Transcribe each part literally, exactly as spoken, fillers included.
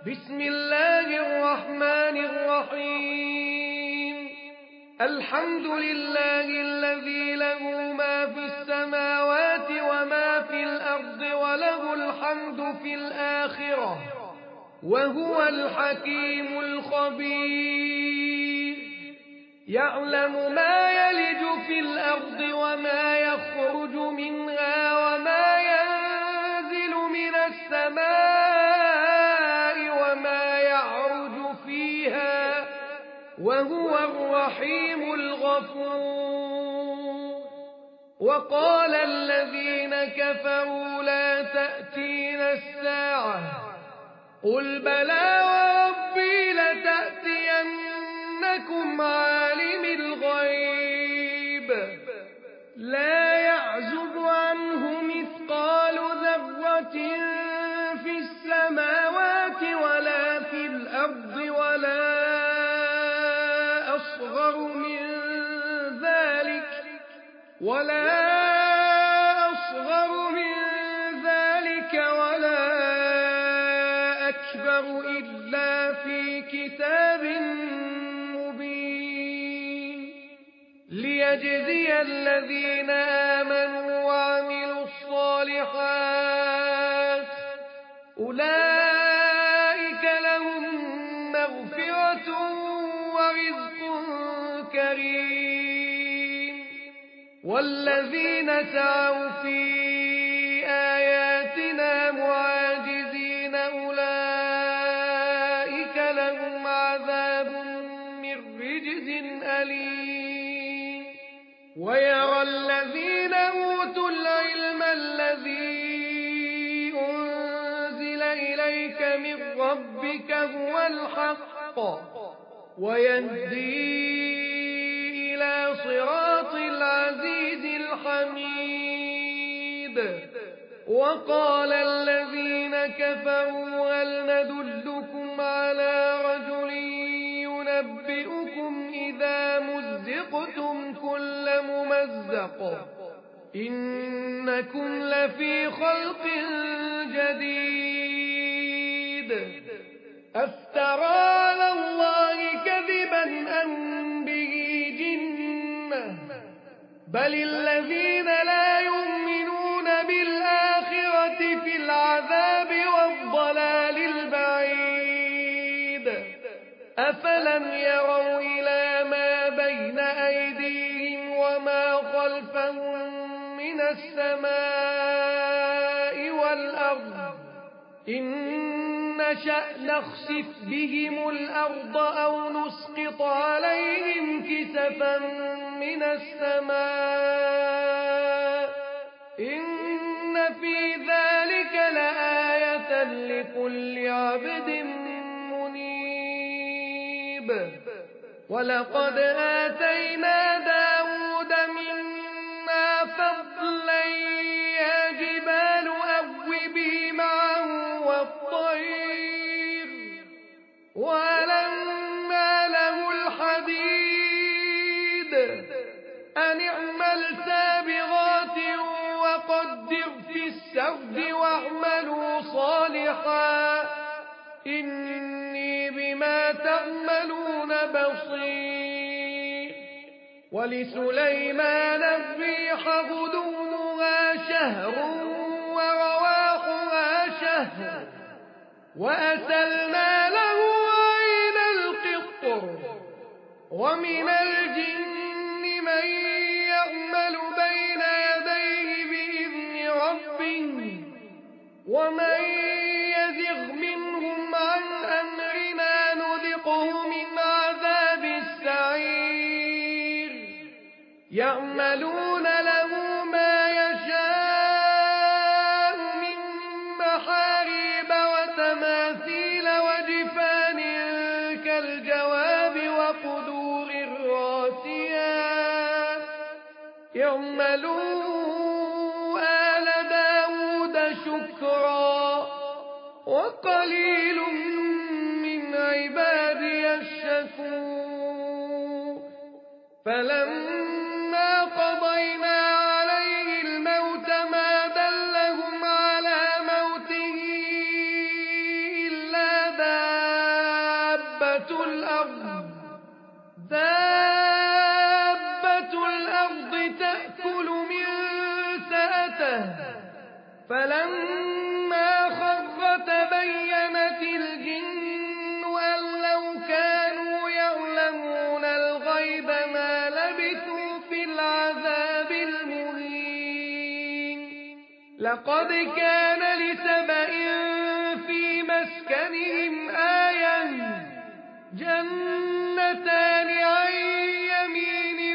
بسم الله الرحمن الرحيم الحمد لله الذي له ما في السماوات وما في الأرض وله الحمد في الآخرة وهو الحكيم الخبير يعلم ما يلج في الأرض وما يخرج منها وما ينزل من السماء وما يعرج فيها وهو الرحيم الغفور وقال الذين كفروا لا تأتينا الساعة قل بلى وربي لتأتينكم عالم الغيب لا يعزب عنه مثقال ذرة في السماوات ولا في الأرض ولا أصغر من ذلك ولا أصغر من ذلك ولا أكبر إلا في كتاب مبين ليجزي الذين آمنوا وعملوا الصالحات أولئك لهم مغفرة ورزق كريم والذين سعوا في آياتنا معاجزين أولئك لهم عذاب من رجز أليم ويرى الذين أوتوا العلم الذي أنزل إليك من ربك هو الحق ويهدي إلى صراط العزيز الحميد وقال الذين كفروا هل ندلكم على رجل ينبئكم إذا مزقتم كل ممزق إنكم لفي خلق جديد أفترى على الله كذبا أم به جنة بل الذين لا يؤمنون بالآخرة في العذاب والضلال البعيد أفلم يروا إلى ما بين أيديهم وما خلفهم من السماء والأرض إن نشأ نخسف بهم الأرض أو نسقط عليهم كسفا من السماء إن في ذلك لآية لكل عبد منيب ولقد آتينا داود منا فضلا يا جبال أوبي معه والطير وألنا له الحديد أن اعمل سابغات وقدر في السرد واعملوا صالحا إني بما تعملون بصير ولسليمان الريح غدوها شهر ورواحها شهر وأسلنا له عين القطر ومن الجن من يعمل بين يديه بإذن ربه ومن يزغ منهم عن أمرنا نذقه من عذاب السعير يعملون له ما يشاء من محاريب وتماثيل وجفان كالجواب وقدور الراسيات يعملون آل داود شكرا وقليل من عبادي الشكور فلما قضينا عليه الموت ما دلهم على موته إلا دابة دابة الأرض دابة الأرض تأكل من سأته فلما خر تبينت الجن أن لو كانوا يعلمون الغيب ما لبثوا في العذاب المهين لقد كان لسبإ في مسكنهم آية جنتان عن يمين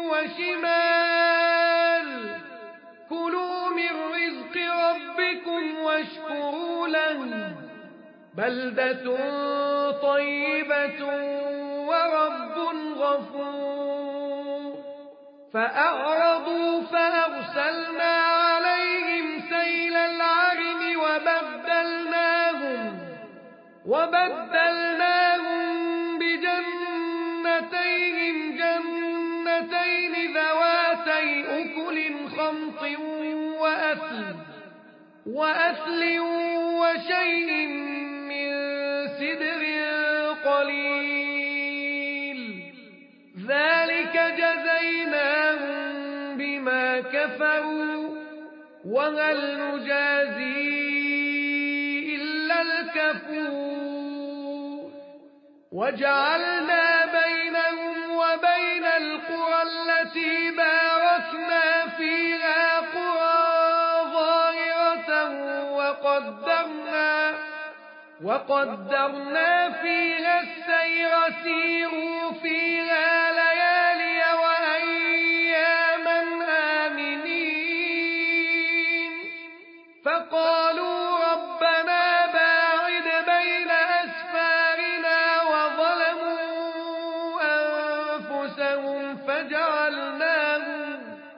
وشمال كلوا من رزق ربكم واشكروا له بلدة طيبة ورب غفور فأعرضوا فأرسلنا عليهم سيل العرم وبدلناهم وبدلناهم بجنتيهم جنتين ذواتي أكل خمط وأثل وأثل وشيء من سدر قليل ذلك جزيناهم بما كفروا وهل نجازي إلا الكفور وجعلنا بينهم وبين القرى التي باركنا فيها قرى ظاهرة وقدرنا وقدرنا فيها السير سيروا فيها ليالي وأياما آمنين فقالوا ربنا باعد بين أسفارنا وظلموا أنفسهم فجعلناهم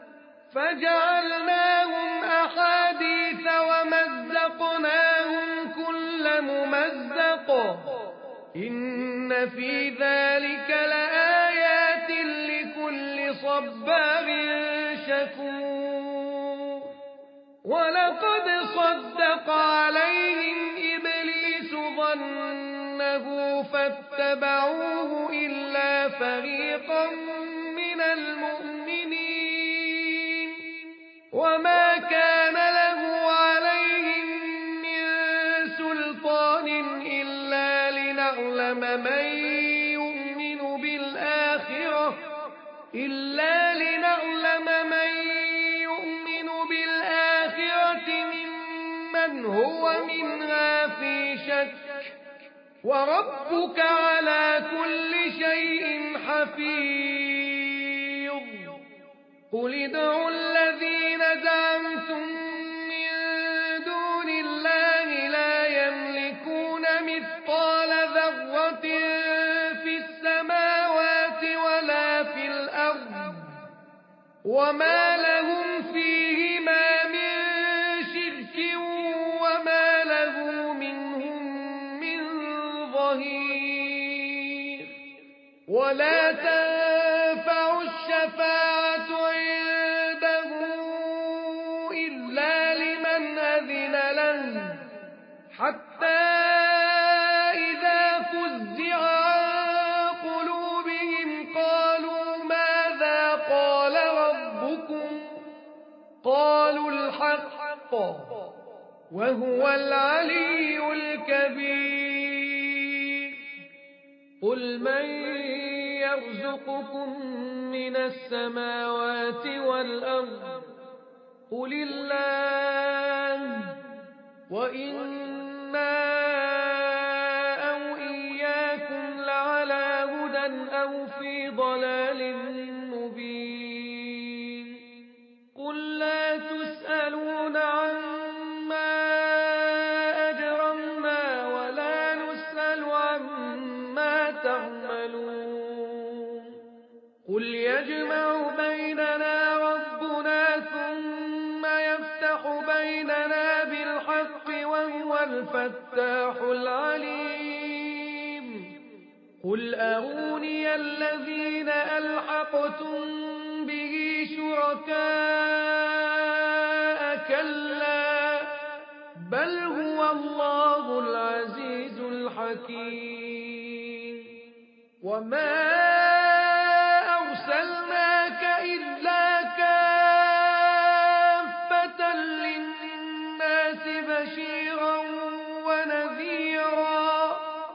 فجعلناهم أحاديث ومزقناهم كل ممزق إن في ذلك لآيات لكل صبار شكور ولقد صدق عليهم إبليس ظنه فاتبعوه إلا فريقا من المؤمنين وما كان له عليهم من سلطان إلا لنعلم من يؤمن بالآخرة إلا لنعلم من يؤمن بالآخرة ممن هو منها في شك وربك على كل شيء حفيظ قل ادعوا الذين زعمتم من دون الله لا يملكون مثقال ذرة في السماوات ولا في الأرض وما لهم فيهما من شرك وما له منهم من ظهير ولا تنفع الشفاعة عنده إلا لمن أذن له حتى إذا فزع عن قلوبهم قالوا ماذا قال ربكم قالوا الحق وهو العلي الكبير قل من يرزقكم من السماوات والأرض قل الله وإنا أو إياكم لعلى هدى أو في ضلال مبين قل لا تسألون عما أجرمنا ولا نسأل عما تعملون قل يجمع بيننا ربنا ثم يفتح بيننا بالحق وهو الفتاح العليم قل أروني الذين ألحقتم به شركاء كلا بل هو الله العزيز الحكيم وما أرسلناك إلا كافة للناس بشيرا ونذيرا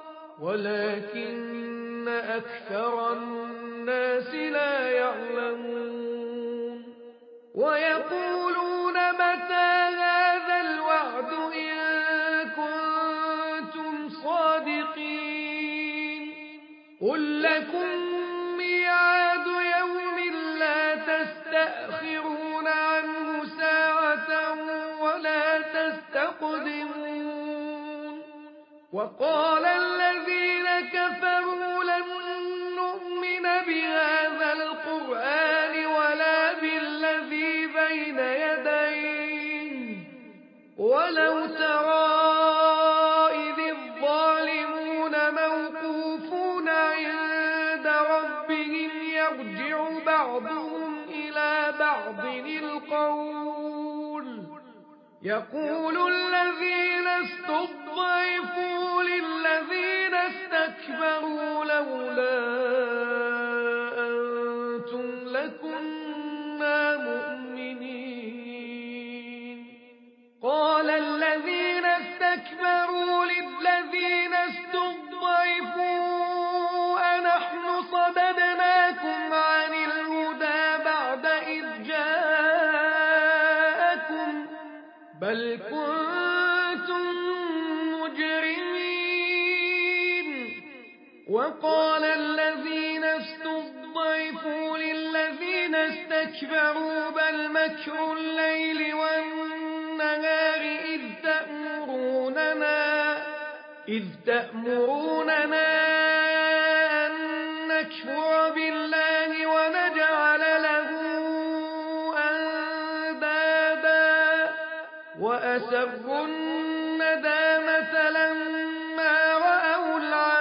ولكن أكثر الناس لا يعلمون ويقولون متى هذا الوعد إن كنتم صادقين قل لكم ميعاد يوم لا تستأخرون عنه ساعة ولا تستقدمون وقال الذين كفروا لن نؤمن بهذا القرآن ولا بالذي بين يديه ولو ترى إذ الظالمون موقوفون عند ربهم يرجع بعضهم إلى بعض القول يقول الذين استضعفوا للذين استكبروا لولا أنتم لكنا مؤمنين قال الذين استكبروا للذين استضعفوا أنحن صددناكم عن الهدى بعد إذ جاءكم بل كنتم مجرمين وقال الذين استضعفوا للذين استكبروا بل مكر الليل والنهار إذ تأمروننا إذ تأمروننا أن نكفر بالله ونجعل له أندادا وأسروا الندامة لما رأوا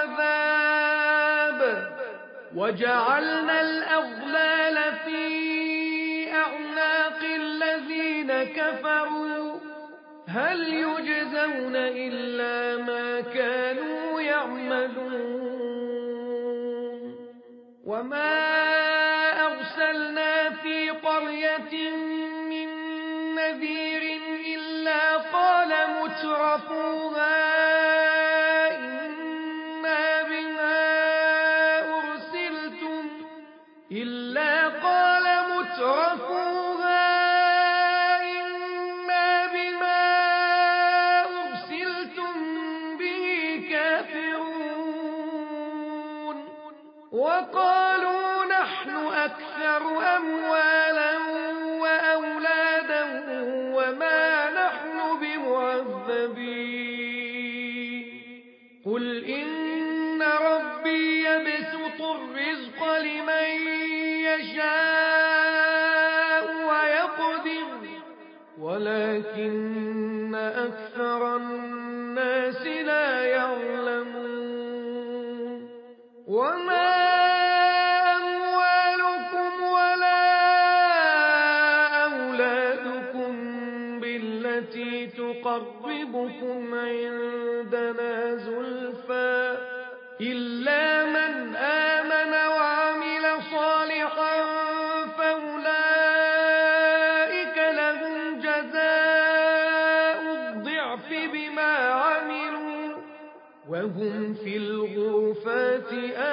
العذاب وجعلنا الأغلال في أعناق الذين كفروا هل يجزون إلا ما كانوا يعملون وما أرسلنا في قرية من نذير إلا قال مترفوها إنا بما أرسلتم إلا قال مترفوها إنا بما أرسلتم به كافرون وقالوا نحن أكثر أموالا وأولادا وما نحن بمعذبين قل إن ربي يبسط الرزق لمن يشاء ويقدر ولكن أكثر الناس لا يعلمون وما أموالكم ولا أولادكم بالتي تقربكم عندنا زلفى إلا من آمن وعمل صالحا فأولئك لهم جزاء الضعف بما عملوا وهم في الغرفات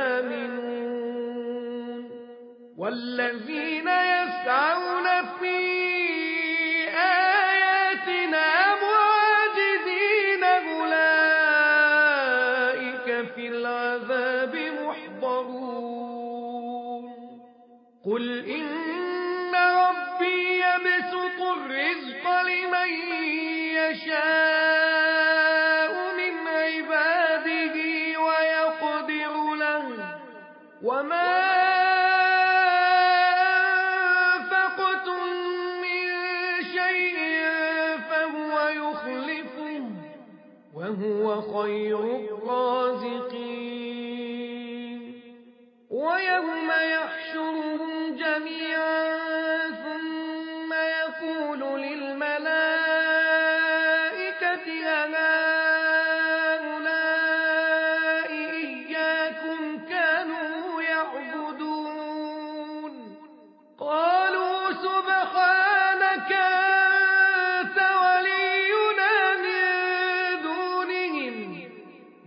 آمنون والذين يسعون في آياتنا معاجزين أولئك في العذاب محضرون قل إن ربي يبسط الرزق لمن يشاء من عباده ويقدر له وما أنفقتم من شيء فهو يخلفه وهو خير الرازقين ويوم يحشرهم جميعا ثم يقول للملائكة أهؤلاء إياكم كانوا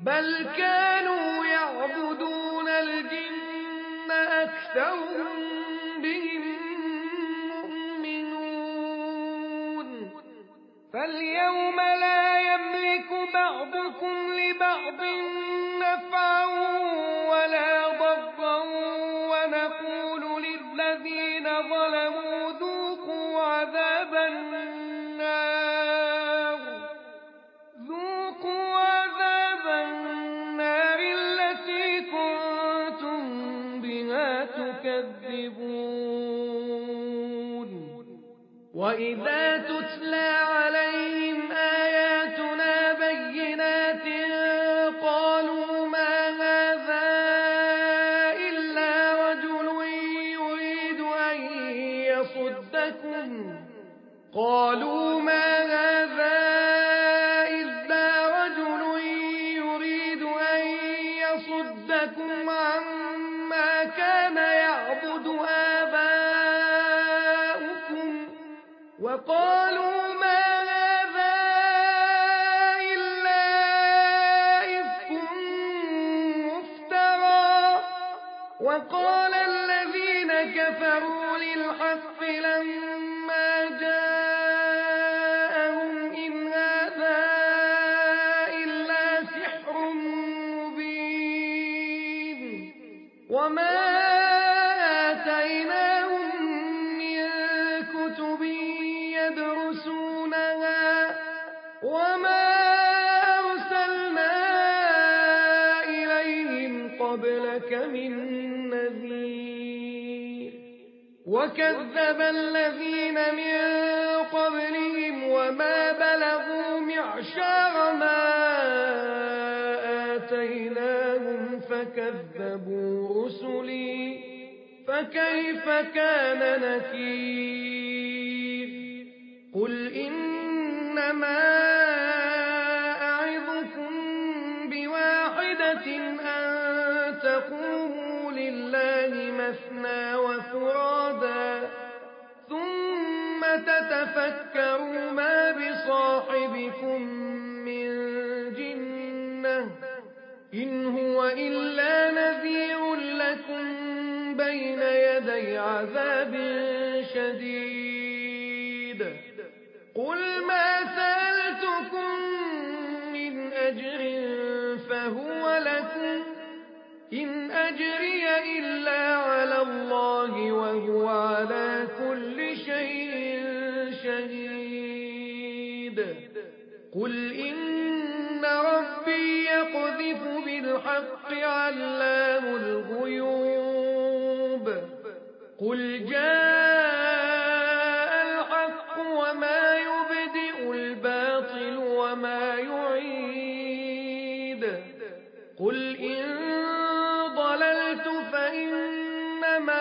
بل كانوا يعبدون الجن أكثرهم بهم مؤمنون فاليوم لا يملك بعضكم لبعض نفعا ولا ضرا ونقول للذين ظلموا ذوقوا عذاب النار ذوقوا عذاب النار التي كنتم بها تكذبون وإذا تتلى عليهم آياتنا بينات قالوا ما هذا إلا رجل يريد أن يصدكم قالوا ما هذا إلا رجل يريد أن يصدكم عما كان يعبد آباؤكم وقالوا ما هذا إلا إفك مفترى وقال الذين كفروا للحق لما جاءهم إن هذا إلا سحر مبين وما آتيناهم من كتب يدرسونها وما أرسلنا إليهم قبلك من نذير وكذب الذين من قبلهم وما بلغوا معشار ما آتيناهم فكذبوا رسلي فكيف كان نكير قل إنما أعظكم بواحدة أن تقوموا لله مثنى وفرادا ثم تتفكروا ما بصاحبكم من جنة إن هو إلا نذير لكم بين يدي عذاب شديد قل ما سألتكم من أجر فهو لكم إن أجري إلا على الله وهو على كل شيء شهيد قل إن ربي يقذف بالحق علام الغيوب قل جاء الحق وما يبدئ الباطل وما يعيد قل إن ضللت فإنما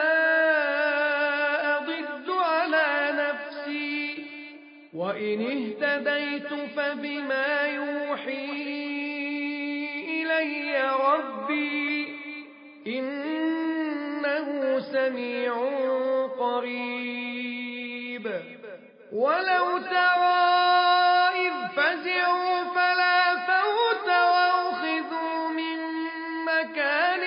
أضل على نفسي وإن اهتديت فبما يوحي إلي ربي إنه سميع قريب ولو ترى إذ فزعوا فلا فوت وأخذوا من مكان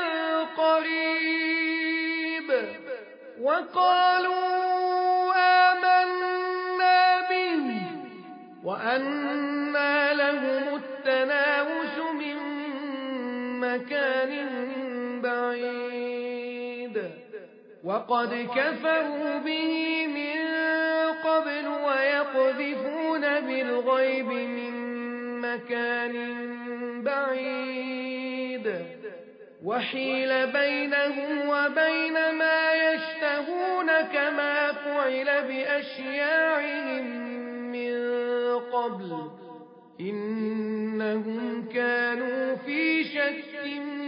قريب وقالوا آمنا به وأنى لهم التناوش من مكان بعيد وقد كفروا به من قبل ويقذفون بالغيب من مكان بعيد وحيل بينهم وبين ما يشتهون كما فعل بأشياعهم من قبل إنهم كانوا في شك